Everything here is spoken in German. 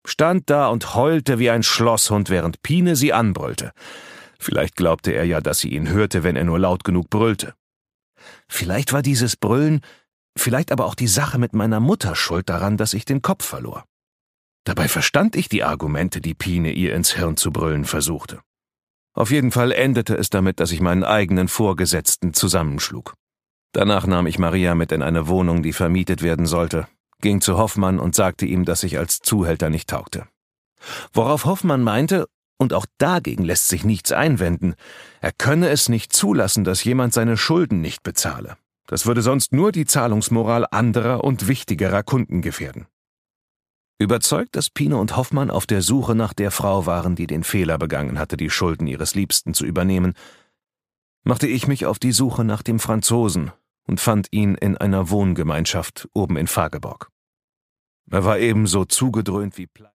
stand da und heulte wie ein Schlosshund, während Pine sie anbrüllte. Vielleicht glaubte er ja, dass sie ihn hörte, wenn er nur laut genug brüllte. Vielleicht war dieses Brüllen, vielleicht aber auch die Sache mit meiner Mutter schuld daran, dass ich den Kopf verlor. Dabei verstand ich die Argumente, die Pine ihr ins Hirn zu brüllen versuchte. Auf jeden Fall endete es damit, dass ich meinen eigenen Vorgesetzten zusammenschlug. Danach nahm ich Maria mit in eine Wohnung, die vermietet werden sollte, ging zu Hoffmann und sagte ihm, dass ich als Zuhälter nicht taugte. Worauf Hoffmann meinte, und auch dagegen lässt sich nichts einwenden, er könne es nicht zulassen, dass jemand seine Schulden nicht bezahle. Das würde sonst nur die Zahlungsmoral anderer und wichtigerer Kunden gefährden. Überzeugt, dass Pine und Hoffmann auf der Suche nach der Frau waren, die den Fehler begangen hatte, die Schulden ihres Liebsten zu übernehmen, machte ich mich auf die Suche nach dem Franzosen und fand ihn in einer Wohngemeinschaft oben in Fageborg. Er war ebenso zugedröhnt wie